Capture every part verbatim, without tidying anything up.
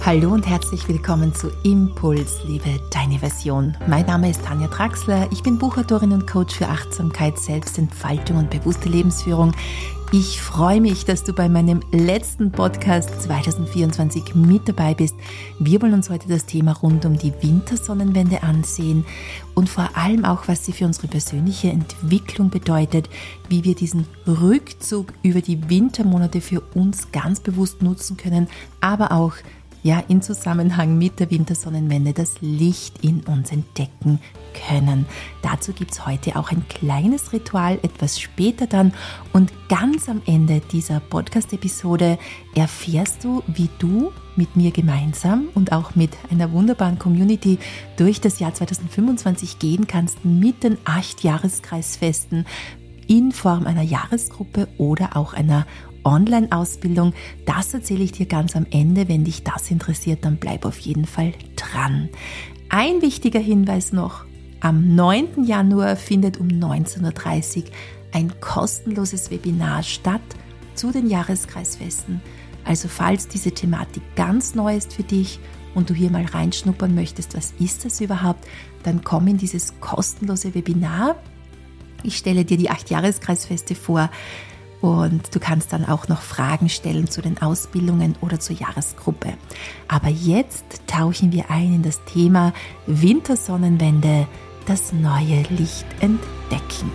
Hallo und herzlich willkommen zu Impuls, liebe deine Version. Mein Name ist Tanja Traxler, ich bin Buchautorin und Coach für Achtsamkeit, Selbstentfaltung und bewusste Lebensführung. Ich freue mich, dass du bei meinem letzten Podcast zwanzig vierundzwanzig mit dabei bist. Wir wollen uns heute das Thema rund um die Wintersonnenwende ansehen und vor allem auch, was sie für unsere persönliche Entwicklung bedeutet, wie wir diesen Rückzug über die Wintermonate für uns ganz bewusst nutzen können, aber auch ja, in Zusammenhang mit der Wintersonnenwende das Licht in uns entdecken können. Dazu gibt es heute auch ein kleines Ritual, etwas später dann. Und ganz am Ende dieser Podcast-Episode erfährst du, wie du mit mir gemeinsam und auch mit einer wunderbaren Community durch das Jahr zwanzig fünfundzwanzig gehen kannst mit den acht Jahreskreisfesten in Form einer Jahresgruppe oder auch einer Online-Ausbildung. Das erzähle ich dir ganz am Ende. Wenn dich das interessiert, dann bleib auf jeden Fall dran. Ein wichtiger Hinweis noch. Am neunten Januar findet um neunzehn Uhr dreißig ein kostenloses Webinar statt zu den Jahreskreisfesten. Also falls diese Thematik ganz neu ist für dich und du hier mal reinschnuppern möchtest, was ist das überhaupt, dann komm in dieses kostenlose Webinar. Ich stelle dir die acht Jahreskreisfeste vor. Und du kannst dann auch noch Fragen stellen zu den Ausbildungen oder zur Jahresgruppe. Aber jetzt tauchen wir ein in das Thema Wintersonnenwende, das neue Licht entdecken.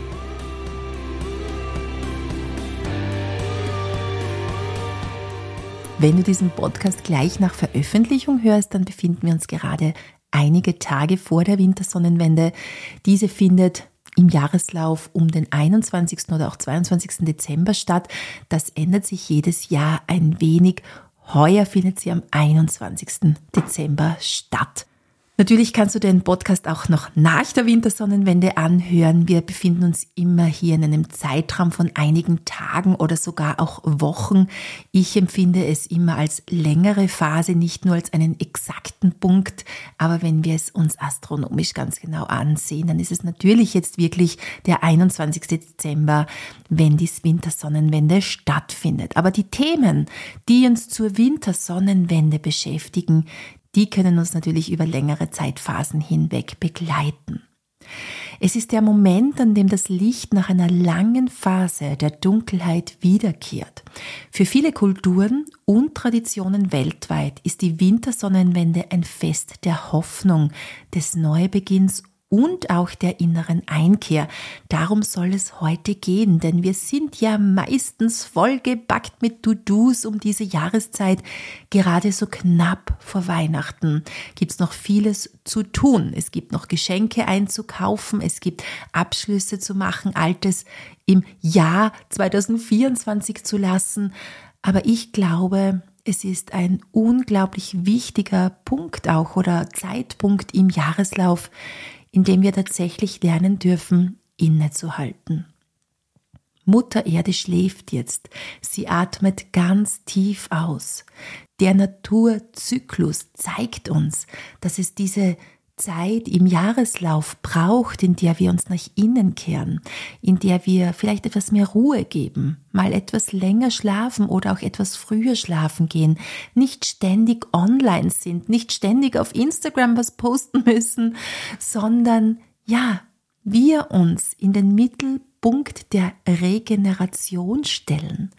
Wenn du diesen Podcast gleich nach Veröffentlichung hörst, dann befinden wir uns gerade einige Tage vor der Wintersonnenwende. Diese findet im Jahreslauf um den einundzwanzigsten oder auch zweiundzwanzigsten Dezember statt. Das ändert sich jedes Jahr ein wenig. Heuer findet sie am einundzwanzigsten Dezember statt. Natürlich kannst du den Podcast auch noch nach der Wintersonnenwende anhören. Wir befinden uns immer hier in einem Zeitraum von einigen Tagen oder sogar auch Wochen. Ich empfinde es immer als längere Phase, nicht nur als einen exakten Punkt. Aber wenn wir es uns astronomisch ganz genau ansehen, dann ist es natürlich jetzt wirklich der einundzwanzigste Dezember, wenn die Wintersonnenwende stattfindet. Aber die Themen, die uns zur Wintersonnenwende beschäftigen, die können uns natürlich über längere Zeitphasen hinweg begleiten. Es ist der Moment, an dem das Licht nach einer langen Phase der Dunkelheit wiederkehrt. Für viele Kulturen und Traditionen weltweit ist die Wintersonnenwende ein Fest der Hoffnung, des Neubeginns und auch der inneren Einkehr. Darum soll es heute gehen, denn wir sind ja meistens vollgepackt mit To-Dos um diese Jahreszeit. Gerade so knapp vor Weihnachten gibt es noch vieles zu tun. Es gibt noch Geschenke einzukaufen, es gibt Abschlüsse zu machen, Altes im Jahr zwanzig vierundzwanzig zu lassen. Aber ich glaube, es ist ein unglaublich wichtiger Punkt auch oder Zeitpunkt im Jahreslauf, in dem wir tatsächlich lernen dürfen, innezuhalten. Mutter Erde schläft jetzt. Sie atmet ganz tief aus. Der Naturzyklus zeigt uns, dass es diese Zeit im Jahreslauf braucht, in der wir uns nach innen kehren, in der wir vielleicht etwas mehr Ruhe geben, mal etwas länger schlafen oder auch etwas früher schlafen gehen, nicht ständig online sind, nicht ständig auf Instagram was posten müssen, sondern ja, wir uns in den Mittelpunkt der Regeneration stellen.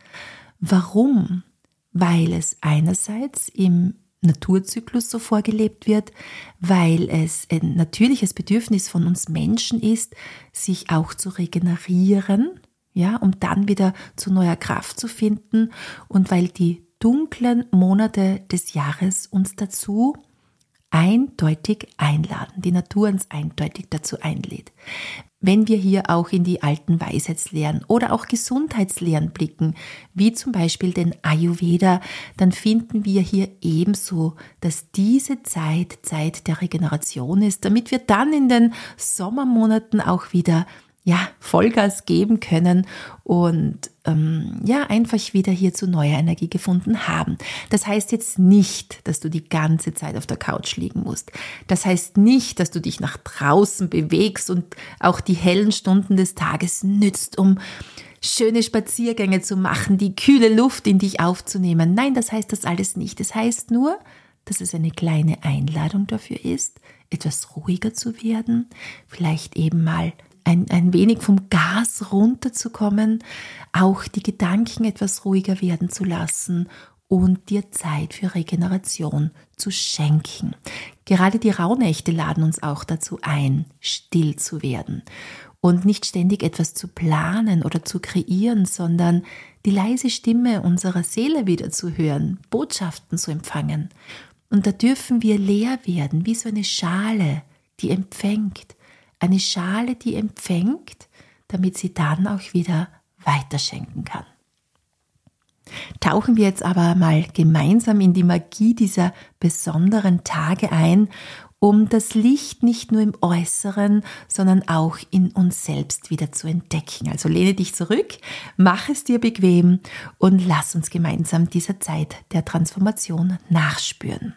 Warum? Weil es einerseits im Naturzyklus so vorgelebt wird, weil es ein natürliches Bedürfnis von uns Menschen ist, sich auch zu regenerieren, ja, um dann wieder zu neuer Kraft zu finden und weil die dunklen Monate des Jahres uns dazu eindeutig einladen, die Natur uns eindeutig dazu einlädt. Wenn wir hier auch in die alten Weisheitslehren oder auch Gesundheitslehren blicken, wie zum Beispiel den Ayurveda, dann finden wir hier ebenso, dass diese Zeit Zeit der Regeneration ist, damit wir dann in den Sommermonaten auch wieder ja, Vollgas geben können und ähm, ja, einfach wieder hier zu neuer Energie gefunden haben. Das heißt jetzt nicht, dass du die ganze Zeit auf der Couch liegen musst. Das heißt nicht, dass du dich nach draußen bewegst und auch die hellen Stunden des Tages nützt, um schöne Spaziergänge zu machen, die kühle Luft in dich aufzunehmen. Nein, das heißt das alles nicht. Das heißt nur, dass es eine kleine Einladung dafür ist, etwas ruhiger zu werden, vielleicht eben mal ein, ein wenig vom Gas runterzukommen, auch die Gedanken etwas ruhiger werden zu lassen und dir Zeit für Regeneration zu schenken. Gerade die Rauhnächte laden uns auch dazu ein, still zu werden und nicht ständig etwas zu planen oder zu kreieren, sondern die leise Stimme unserer Seele wieder zu hören, Botschaften zu empfangen. Und da dürfen wir leer werden, wie so eine Schale, die empfängt. Eine Schale, die empfängt, damit sie dann auch wieder weiterschenken kann. Tauchen wir jetzt aber mal gemeinsam in die Magie dieser besonderen Tage ein, um das Licht nicht nur im Äußeren, sondern auch in uns selbst wieder zu entdecken. Also lehne dich zurück, mach es dir bequem und lass uns gemeinsam dieser Zeit der Transformation nachspüren.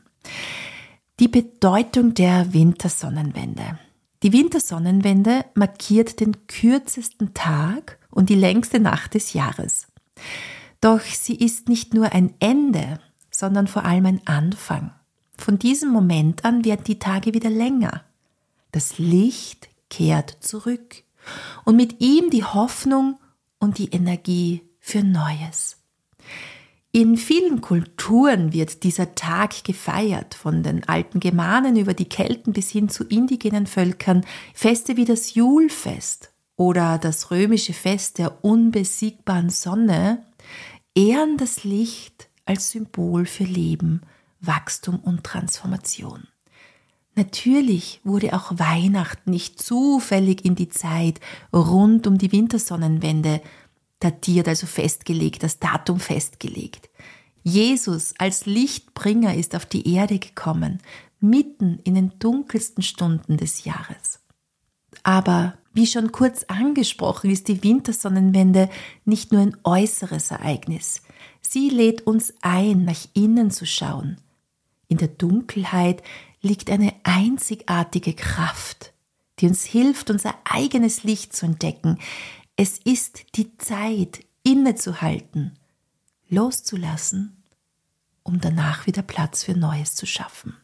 Die Bedeutung der Wintersonnenwende. Die Wintersonnenwende markiert den kürzesten Tag und die längste Nacht des Jahres. Doch sie ist nicht nur ein Ende, sondern vor allem ein Anfang. Von diesem Moment an werden die Tage wieder länger. Das Licht kehrt zurück und mit ihm die Hoffnung und die Energie für Neues. In vielen Kulturen wird dieser Tag gefeiert, von den alten Germanen über die Kelten bis hin zu indigenen Völkern. Feste wie das Julfest oder das römische Fest der unbesiegbaren Sonne ehren das Licht als Symbol für Leben, Wachstum und Transformation. Natürlich wurde auch Weihnachten nicht zufällig in die Zeit rund um die Wintersonnenwende datiert, also festgelegt, das Datum festgelegt. Jesus als Lichtbringer ist auf die Erde gekommen, mitten in den dunkelsten Stunden des Jahres. Aber wie schon kurz angesprochen, ist die Wintersonnenwende nicht nur ein äußeres Ereignis. Sie lädt uns ein, nach innen zu schauen. In der Dunkelheit liegt eine einzigartige Kraft, die uns hilft, unser eigenes Licht zu entdecken. Es ist die Zeit, innezuhalten, loszulassen, um danach wieder Platz für Neues zu schaffen.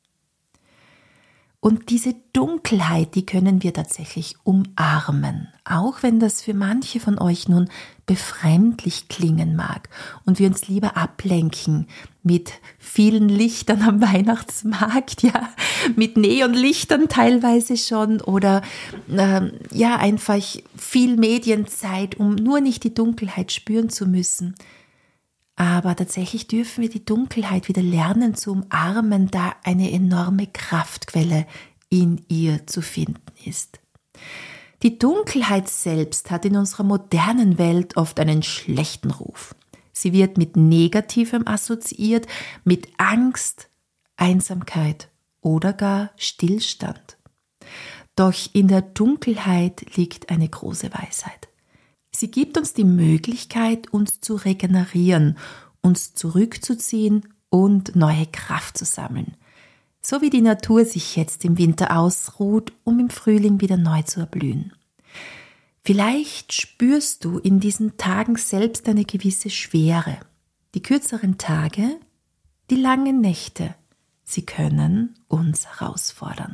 Und diese Dunkelheit, die können wir tatsächlich umarmen, auch wenn das für manche von euch nun befremdlich klingen mag und wir uns lieber ablenken mit vielen Lichtern am Weihnachtsmarkt, ja, mit Neonlichtern teilweise schon oder äh, ja einfach viel Medienzeit, um nur nicht die Dunkelheit spüren zu müssen. Aber tatsächlich dürfen wir die Dunkelheit wieder lernen zu umarmen, da eine enorme Kraftquelle in ihr zu finden ist. Die Dunkelheit selbst hat in unserer modernen Welt oft einen schlechten Ruf. Sie wird mit Negativem assoziiert, mit Angst, Einsamkeit oder gar Stillstand. Doch in der Dunkelheit liegt eine große Weisheit. Sie gibt uns die Möglichkeit, uns zu regenerieren, uns zurückzuziehen und neue Kraft zu sammeln. So wie die Natur sich jetzt im Winter ausruht, um im Frühling wieder neu zu erblühen. Vielleicht spürst du in diesen Tagen selbst eine gewisse Schwere. Die kürzeren Tage, die langen Nächte, sie können uns herausfordern.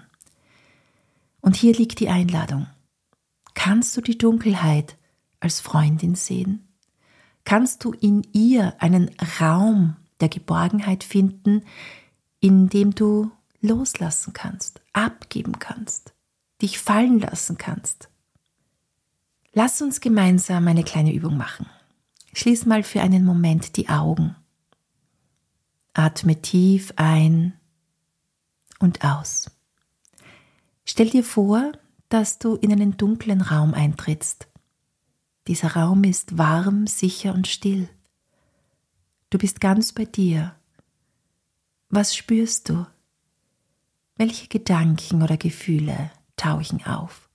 Und hier liegt die Einladung. Kannst du die Dunkelheit als Freundin sehen? Kannst du in ihr einen Raum der Geborgenheit finden, in dem du loslassen kannst, abgeben kannst, dich fallen lassen kannst? Lass uns gemeinsam eine kleine Übung machen. Schließ mal für einen Moment die Augen. Atme tief ein und aus. Stell dir vor, dass du in einen dunklen Raum eintrittst. Dieser Raum ist warm, sicher und still. Du bist ganz bei dir. Was spürst du? Welche Gedanken oder Gefühle tauchen auf?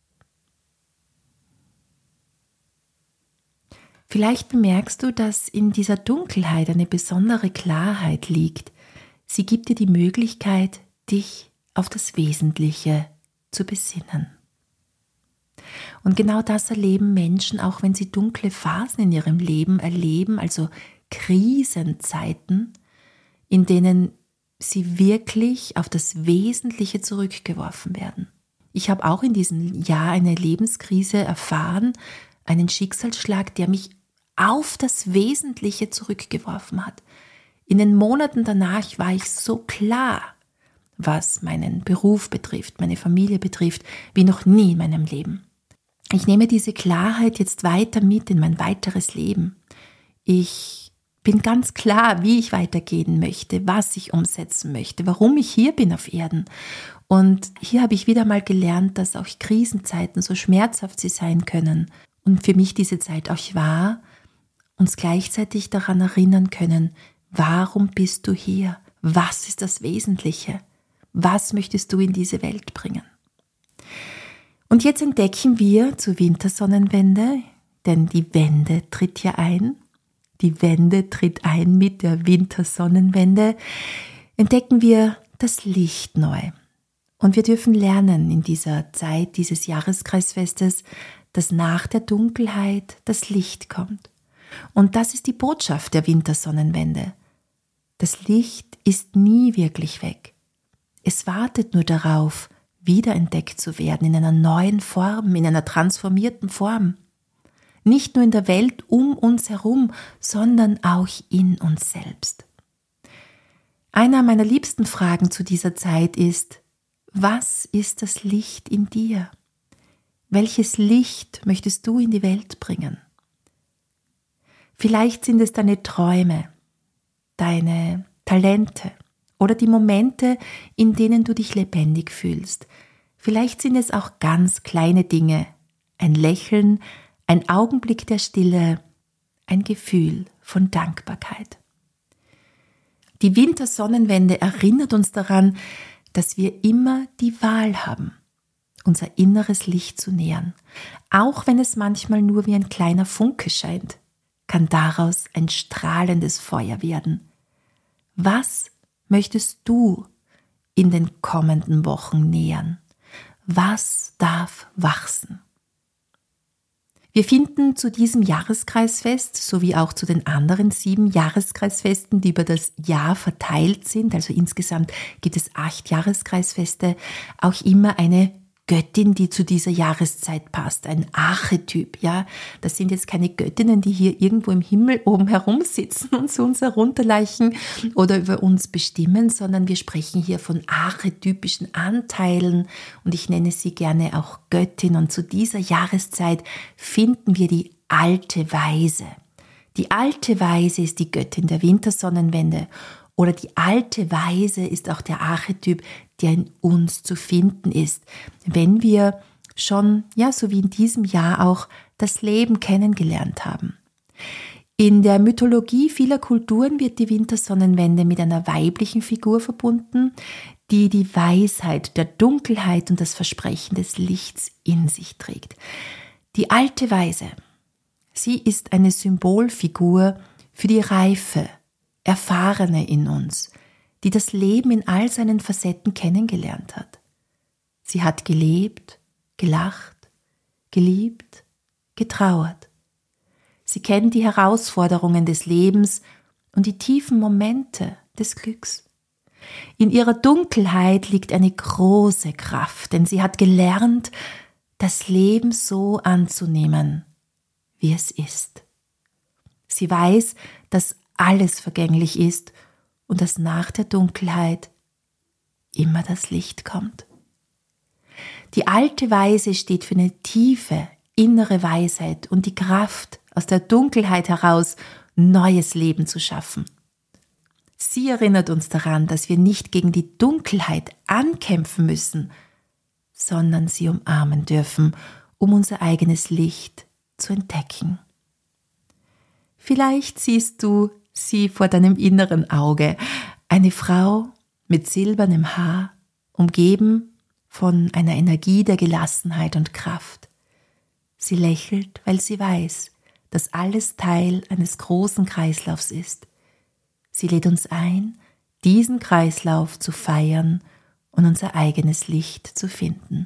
Vielleicht bemerkst du, dass in dieser Dunkelheit eine besondere Klarheit liegt. Sie gibt dir die Möglichkeit, dich auf das Wesentliche zu besinnen. Und genau das erleben Menschen, auch wenn sie dunkle Phasen in ihrem Leben erleben, also Krisenzeiten, in denen sie wirklich auf das Wesentliche zurückgeworfen werden. Ich habe auch in diesem Jahr eine Lebenskrise erfahren, einen Schicksalsschlag, der mich auf das Wesentliche zurückgeworfen hat. In den Monaten danach war ich so klar, was meinen Beruf betrifft, meine Familie betrifft, wie noch nie in meinem Leben. Ich nehme diese Klarheit jetzt weiter mit in mein weiteres Leben. Ich bin ganz klar, wie ich weitergehen möchte, was ich umsetzen möchte, warum ich hier bin auf Erden. Und hier habe ich wieder mal gelernt, dass auch Krisenzeiten, so schmerzhaft sie sein können, und für mich diese Zeit auch war, uns gleichzeitig daran erinnern können, warum bist du hier? Was ist das Wesentliche? Was möchtest du in diese Welt bringen? Und jetzt entdecken wir zur Wintersonnenwende, denn die Wende tritt ja ein, die Wende tritt ein mit der Wintersonnenwende, entdecken wir das Licht neu. Und wir dürfen lernen in dieser Zeit dieses Jahreskreisfestes, dass nach der Dunkelheit das Licht kommt. Und das ist die Botschaft der Wintersonnenwende. Das Licht ist nie wirklich weg. Es wartet nur darauf, wiederentdeckt zu werden in einer neuen Form, in einer transformierten Form. Nicht nur in der Welt um uns herum, sondern auch in uns selbst. Einer meiner liebsten Fragen zu dieser Zeit ist: Was ist das Licht in dir? Welches Licht möchtest du in die Welt bringen? Vielleicht sind es deine Träume, deine Talente oder die Momente, in denen du dich lebendig fühlst. Vielleicht sind es auch ganz kleine Dinge, ein Lächeln, ein Augenblick der Stille, ein Gefühl von Dankbarkeit. Die Wintersonnenwende erinnert uns daran, dass wir immer die Wahl haben, unser inneres Licht zu nähern. Auch wenn es manchmal nur wie ein kleiner Funke scheint, kann daraus ein strahlendes Feuer werden. Was möchtest du in den kommenden Wochen nähern? Was darf wachsen? Wir finden zu diesem Jahreskreisfest sowie auch zu den anderen sieben Jahreskreisfesten, die über das Jahr verteilt sind, also insgesamt gibt es acht Jahreskreisfeste, auch immer eine Göttin, die zu dieser Jahreszeit passt, ein Archetyp, ja. Das sind jetzt keine Göttinnen, die hier irgendwo im Himmel oben herumsitzen und zu uns herunterleichen oder über uns bestimmen, sondern wir sprechen hier von archetypischen Anteilen und ich nenne sie gerne auch Göttin. Und zu dieser Jahreszeit finden wir die alte Weise. Die alte Weise ist die Göttin der Wintersonnenwende. Oder die alte Weise ist auch der Archetyp, der in uns zu finden ist, wenn wir schon, ja, so wie in diesem Jahr auch, das Leben kennengelernt haben. In der Mythologie vieler Kulturen wird die Wintersonnenwende mit einer weiblichen Figur verbunden, die die Weisheit der Dunkelheit und das Versprechen des Lichts in sich trägt. Die alte Weise, sie ist eine Symbolfigur für die Reife, Erfahrene in uns, die das Leben in all seinen Facetten kennengelernt hat. Sie hat gelebt, gelacht, geliebt, getrauert. Sie kennt die Herausforderungen des Lebens und die tiefen Momente des Glücks. In ihrer Dunkelheit liegt eine große Kraft, denn sie hat gelernt, das Leben so anzunehmen, wie es ist. Sie weiß, dass alles vergänglich ist und dass nach der Dunkelheit immer das Licht kommt. Die alte Weise steht für eine tiefe, innere Weisheit und die Kraft, aus der Dunkelheit heraus neues Leben zu schaffen. Sie erinnert uns daran, dass wir nicht gegen die Dunkelheit ankämpfen müssen, sondern sie umarmen dürfen, um unser eigenes Licht zu entdecken. Vielleicht siehst du sie vor deinem inneren Auge, eine Frau mit silbernem Haar, umgeben von einer Energie der Gelassenheit und Kraft. Sie lächelt, weil sie weiß, dass alles Teil eines großen Kreislaufs ist. Sie lädt uns ein, diesen Kreislauf zu feiern und unser eigenes Licht zu finden.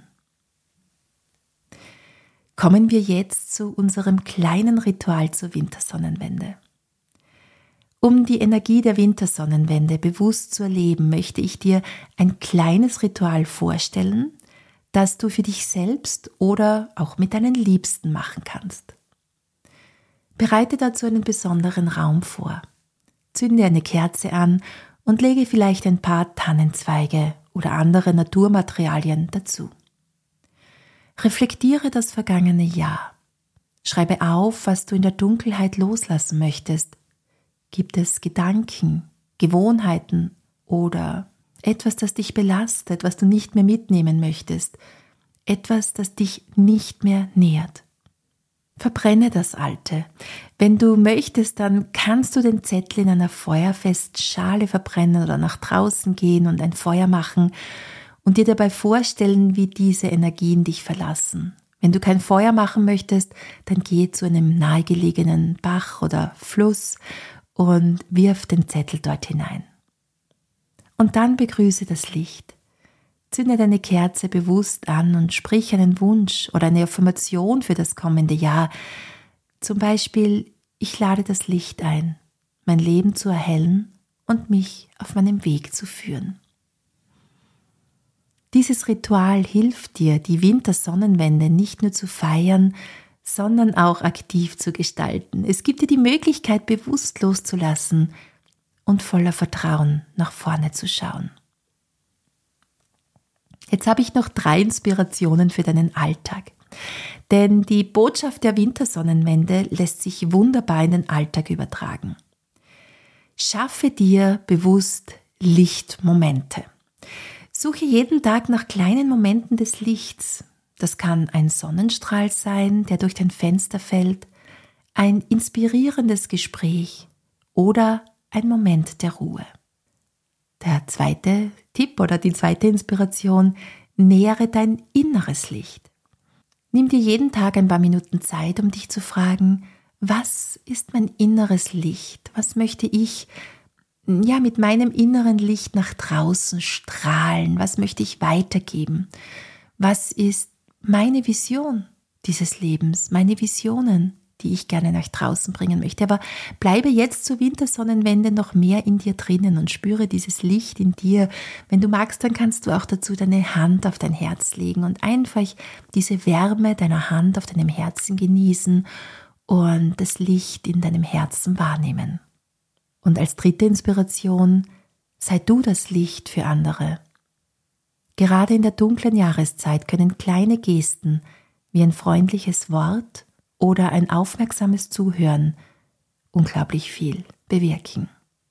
Kommen wir jetzt zu unserem kleinen Ritual zur Wintersonnenwende. Um die Energie der Wintersonnenwende bewusst zu erleben, möchte ich dir ein kleines Ritual vorstellen, das du für dich selbst oder auch mit deinen Liebsten machen kannst. Bereite dazu einen besonderen Raum vor. Zünde eine Kerze an und lege vielleicht ein paar Tannenzweige oder andere Naturmaterialien dazu. Reflektiere das vergangene Jahr. Schreibe auf, was du in der Dunkelheit loslassen möchtest. Gibt es Gedanken, Gewohnheiten oder etwas, das dich belastet, was du nicht mehr mitnehmen möchtest, etwas, das dich nicht mehr nährt? Verbrenne das Alte. Wenn du möchtest, dann kannst du den Zettel in einer Feuerfestschale verbrennen oder nach draußen gehen und ein Feuer machen und dir dabei vorstellen, wie diese Energien dich verlassen. Wenn du kein Feuer machen möchtest, dann geh zu einem nahegelegenen Bach oder Fluss und wirf den Zettel dort hinein. Und dann begrüße das Licht. Zünde deine Kerze bewusst an und sprich einen Wunsch oder eine Affirmation für das kommende Jahr. Zum Beispiel, ich lade das Licht ein, mein Leben zu erhellen und mich auf meinem Weg zu führen. Dieses Ritual hilft dir, die Wintersonnenwende nicht nur zu feiern, sondern auch aktiv zu gestalten. Es gibt dir die Möglichkeit, bewusst loszulassen und voller Vertrauen nach vorne zu schauen. Jetzt habe ich noch drei Inspirationen für deinen Alltag. Denn die Botschaft der Wintersonnenwende lässt sich wunderbar in den Alltag übertragen. Schaffe dir bewusst Lichtmomente. Suche jeden Tag nach kleinen Momenten des Lichts. Das kann ein Sonnenstrahl sein, der durch dein Fenster fällt, ein inspirierendes Gespräch oder ein Moment der Ruhe. Der zweite Tipp oder die zweite Inspiration: nähere dein inneres Licht. Nimm dir jeden Tag ein paar Minuten Zeit, um dich zu fragen, was ist mein inneres Licht? Was möchte ich ja mit meinem inneren Licht nach draußen strahlen? Was möchte ich weitergeben? Was ist meine Vision dieses Lebens, meine Visionen, die ich gerne nach draußen bringen möchte? Aber bleibe jetzt zur Wintersonnenwende noch mehr in dir drinnen und spüre dieses Licht in dir. Wenn du magst, dann kannst du auch dazu deine Hand auf dein Herz legen und einfach diese Wärme deiner Hand auf deinem Herzen genießen und das Licht in deinem Herzen wahrnehmen. Und als dritte Inspiration: sei du das Licht für andere. Gerade in der dunklen Jahreszeit können kleine Gesten wie ein freundliches Wort oder ein aufmerksames Zuhören unglaublich viel bewirken.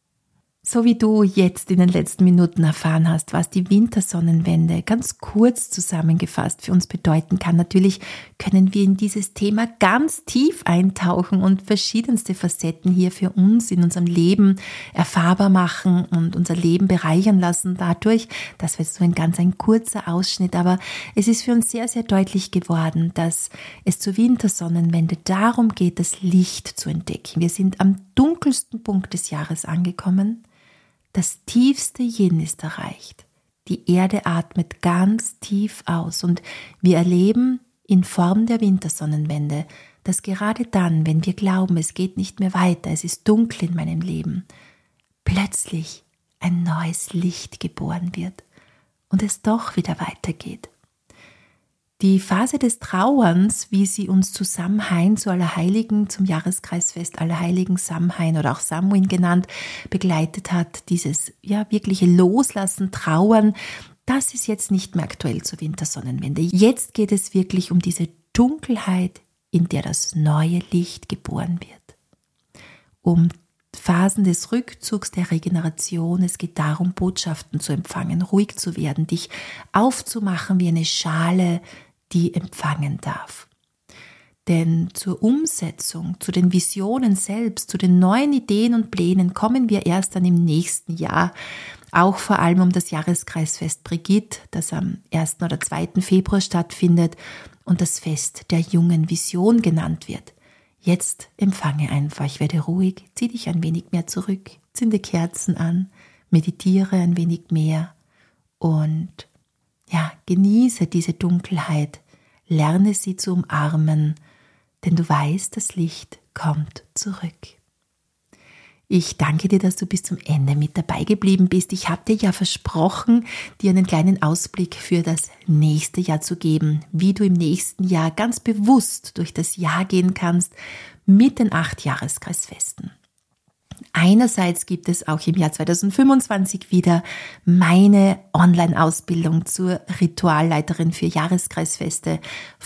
So wie du jetzt in den letzten Minuten erfahren hast, was die Wintersonnenwende ganz kurz zusammengefasst für uns bedeuten kann. Natürlich können wir in dieses Thema ganz tief eintauchen und verschiedenste Facetten hier für uns in unserem Leben erfahrbar machen und unser Leben bereichern lassen dadurch. Das war jetzt so ein ganz ein kurzer Ausschnitt, aber es ist für uns sehr, sehr deutlich geworden, dass es zur Wintersonnenwende darum geht, das Licht zu entdecken. Wir sind am dunkelsten Punkt des Jahres angekommen. Das tiefste Yin ist erreicht. Die Erde atmet ganz tief aus und wir erleben in Form der Wintersonnenwende, dass gerade dann, wenn wir glauben, es geht nicht mehr weiter, es ist dunkel in meinem Leben, plötzlich ein neues Licht geboren wird und es doch wieder weitergeht. Die Phase des Trauerns, wie sie uns zu Samhain, zu Allerheiligen, zum Jahreskreisfest Allerheiligen Samhain oder auch Samhain genannt, begleitet hat, dieses ja wirkliche Loslassen, Trauern, das ist jetzt nicht mehr aktuell zur Wintersonnenwende. Jetzt geht es wirklich um diese Dunkelheit, in der das neue Licht geboren wird. Um Phasen des Rückzugs, der Regeneration. Es geht darum, Botschaften zu empfangen, ruhig zu werden, dich aufzumachen wie eine Schale, die empfangen darf. Denn zur Umsetzung, zu den Visionen selbst, zu den neuen Ideen und Plänen kommen wir erst dann im nächsten Jahr. Auch vor allem um das Jahreskreisfest Brigitte, das am ersten oder zweiten Februar stattfindet und das Fest der jungen Vision genannt wird. Jetzt empfange einfach, werde ruhig, zieh dich ein wenig mehr zurück, zünde Kerzen an, meditiere ein wenig mehr und ja, genieße diese Dunkelheit, lerne sie zu umarmen, denn du weißt, das Licht kommt zurück. Ich danke dir, dass du bis zum Ende mit dabei geblieben bist. Ich habe dir ja versprochen, dir einen kleinen Ausblick für das nächste Jahr zu geben, wie du im nächsten Jahr ganz bewusst durch das Jahr gehen kannst mit den acht Jahreskreisfesten. Einerseits gibt es auch im Jahr zweitausendfünfundzwanzig wieder meine Online-Ausbildung zur Ritualleiterin für Jahreskreisfeste,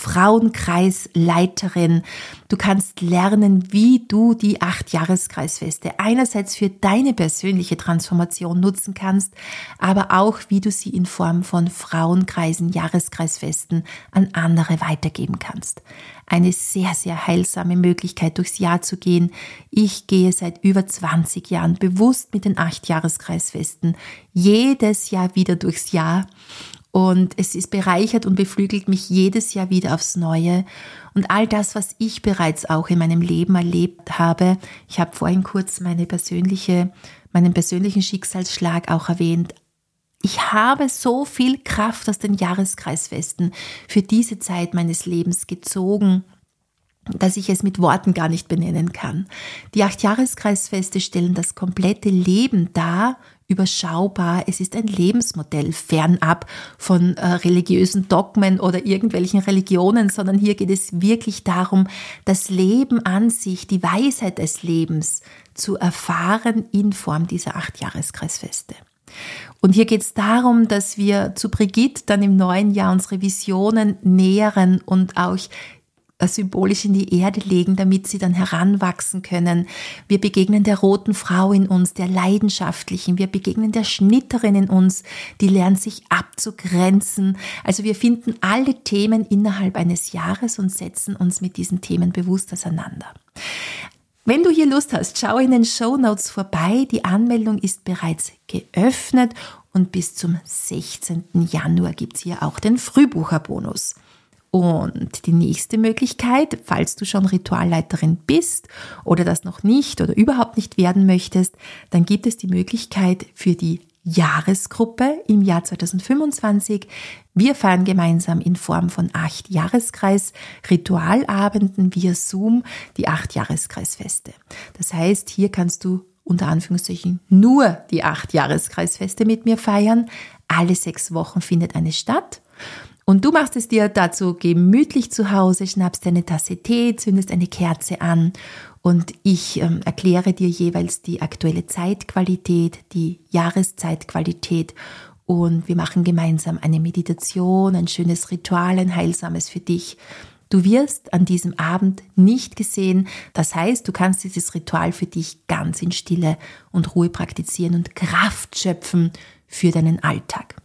Frauenkreisleiterin. Du kannst lernen, wie du die acht Jahreskreisfeste einerseits für deine persönliche Transformation nutzen kannst, aber auch, wie du sie in Form von Frauenkreisen, Jahreskreisfesten an andere weitergeben kannst. Eine sehr, sehr heilsame Möglichkeit, durchs Jahr zu gehen. Ich gehe seit über zwanzig Jahren bewusst mit den acht Jahreskreisfesten jedes Jahr wieder durchs Jahr. Und es ist bereichert und beflügelt mich jedes Jahr wieder aufs Neue. Und all das, was ich bereits auch in meinem Leben erlebt habe, ich habe vorhin kurz meine persönliche, meinen persönlichen Schicksalsschlag auch erwähnt. Ich habe so viel Kraft aus den Jahreskreisfesten für diese Zeit meines Lebens gezogen, dass ich es mit Worten gar nicht benennen kann. Die acht Jahreskreisfeste stellen das komplette Leben dar, überschaubar. Es ist ein Lebensmodell, fernab von äh, religiösen Dogmen oder irgendwelchen Religionen, sondern hier geht es wirklich darum, das Leben an sich, die Weisheit des Lebens zu erfahren in Form dieser acht Jahreskreisfeste. Und hier geht es darum, dass wir zu Brigitte dann im neuen Jahr unsere Visionen nähren und auch symbolisch in die Erde legen, damit sie dann heranwachsen können. Wir begegnen der roten Frau in uns, der leidenschaftlichen. Wir begegnen der Schnitterin in uns, die lernt sich abzugrenzen. Also wir finden alle Themen innerhalb eines Jahres und setzen uns mit diesen Themen bewusst auseinander. Wenn du hier Lust hast, schau in den Shownotes vorbei. Die Anmeldung ist bereits geöffnet und bis zum sechzehnten Januar gibt es hier auch den Frühbucherbonus. Und die nächste Möglichkeit, falls du schon Ritualleiterin bist oder das noch nicht oder überhaupt nicht werden möchtest, dann gibt es die Möglichkeit für die Jahresgruppe im Jahr zweitausendfünfundzwanzig. Wir feiern gemeinsam in Form von acht Jahreskreis-Ritualabenden via Zoom die acht Jahreskreisfeste. Das heißt, hier kannst du unter Anführungszeichen nur die acht Jahreskreisfeste mit mir feiern. Alle sechs Wochen findet eine statt. Und du machst es dir dazu gemütlich zu Hause, schnappst dir eine Tasse Tee, zündest eine Kerze an und ich ähm, erkläre dir jeweils die aktuelle Zeitqualität, die Jahreszeitqualität und wir machen gemeinsam eine Meditation, ein schönes Ritual, ein heilsames für dich. Du wirst an diesem Abend nicht gesehen, das heißt, du kannst dieses Ritual für dich ganz in Stille und Ruhe praktizieren und Kraft schöpfen für deinen Alltag.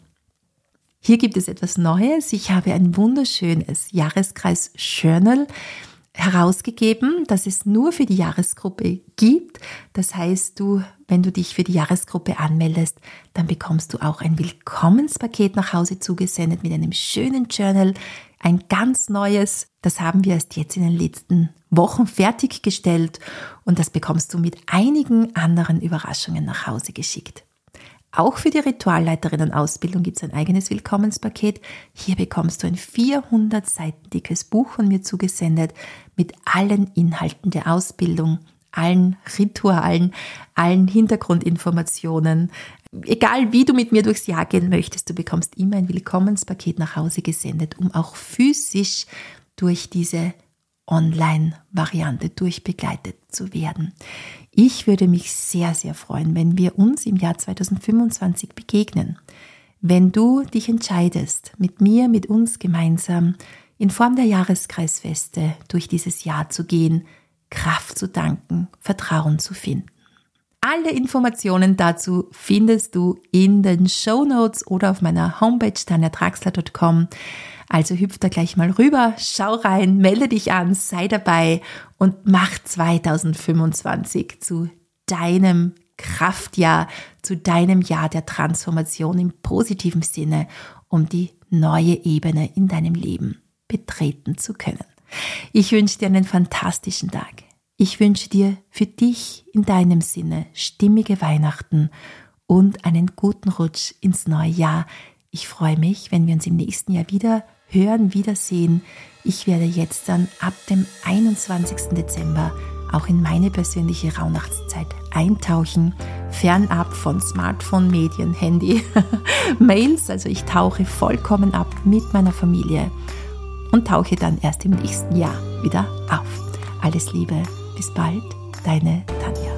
Hier gibt es etwas Neues. Ich habe ein wunderschönes Jahreskreis-Journal herausgegeben, das es nur für die Jahresgruppe gibt. Das heißt, du, wenn du dich für die Jahresgruppe anmeldest, dann bekommst du auch ein Willkommenspaket nach Hause zugesendet mit einem schönen Journal. Ein ganz neues, das haben wir erst jetzt in den letzten Wochen fertiggestellt und das bekommst du mit einigen anderen Überraschungen nach Hause geschickt. Auch für die Ritualleiterinnen-Ausbildung gibt es ein eigenes Willkommenspaket. Hier bekommst du ein vierhundert Seiten dickes Buch von mir zugesendet mit allen Inhalten der Ausbildung, allen Ritualen, allen Hintergrundinformationen. Egal wie du mit mir durchs Jahr gehen möchtest, du bekommst immer ein Willkommenspaket nach Hause gesendet, um auch physisch durch diese Online-Variante durchbegleitet zu werden. Ich würde mich sehr, sehr freuen, wenn wir uns im Jahr zweitausendfünfundzwanzig begegnen. Wenn du dich entscheidest, mit mir, mit uns gemeinsam in Form der Jahreskreisfeste durch dieses Jahr zu gehen, Kraft zu danken, Vertrauen zu finden. Alle Informationen dazu findest du in den Shownotes oder auf meiner Homepage tanja draxler punkt com. Also hüpf da gleich mal rüber, schau rein, melde dich an, sei dabei und mach zweitausendfünfundzwanzig zu deinem Kraftjahr, zu deinem Jahr der Transformation im positiven Sinne, um die neue Ebene in deinem Leben betreten zu können. Ich wünsche dir einen fantastischen Tag. Ich wünsche dir für dich in deinem Sinne stimmige Weihnachten und einen guten Rutsch ins neue Jahr. Ich freue mich, wenn wir uns im nächsten Jahr wieder hören, wiedersehen. Ich werde jetzt dann ab dem einundzwanzigsten Dezember auch in meine persönliche Rauhnachtszeit eintauchen, fernab von Smartphone, Medien, Handy, Mails. Also ich tauche vollkommen ab mit meiner Familie und tauche dann erst im nächsten Jahr wieder auf. Alles Liebe, bis bald, deine Tanja.